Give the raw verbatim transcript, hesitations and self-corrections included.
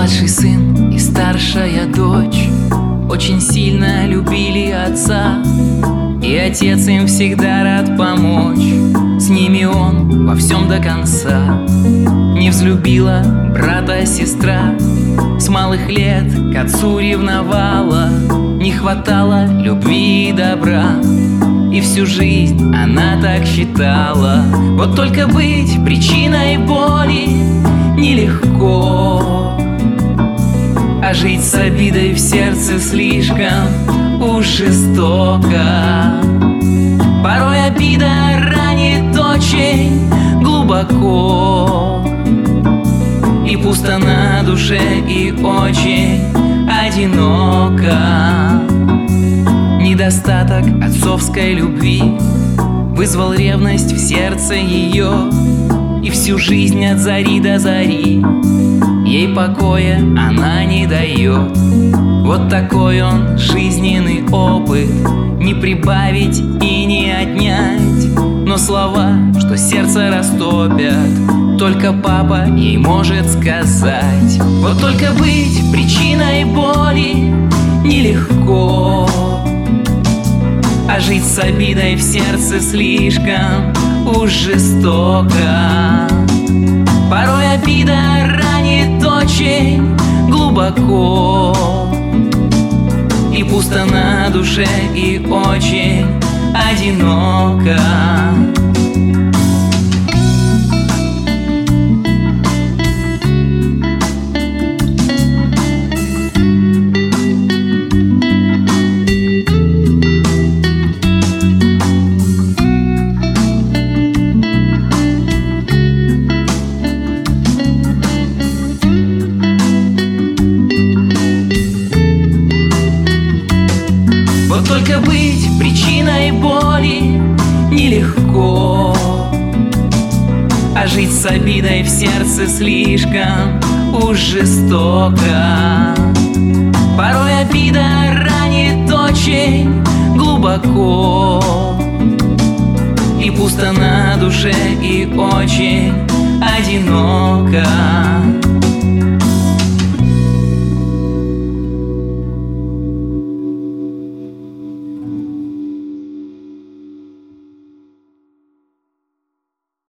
Младший сын и старшая дочь очень сильно любили отца, и отец им всегда рад помочь. С ними он во всем до конца. Не взлюбила брата сестра, с малых лет к отцу ревновала. Не хватало любви и добра, и всю жизнь она так считала. Вот только быть причиной боли нелегко, а жить с обидой в сердце слишком уж жестоко. Порой обида ранит очень глубоко, и пусто на душе, и очень одиноко. Недостаток отцовской любви вызвал ревность в сердце ее, и всю жизнь от зари до зари ей покоя она не дает. Вот такой он жизненный опыт, не прибавить и не отнять. Но слова, что сердце растопят, только папа ей может сказать. Вот только быть причиной боли нелегко, а жить с обидой в сердце слишком уж жестоко. Порой обида ранит очень глубоко, и пусто на душе, и очень одиноко. Вот только быть причиной боли нелегко, а жить с обидой в сердце слишком уж жестоко. Порой обида ранит очень глубоко, и пусто на душе, и очень одиноко.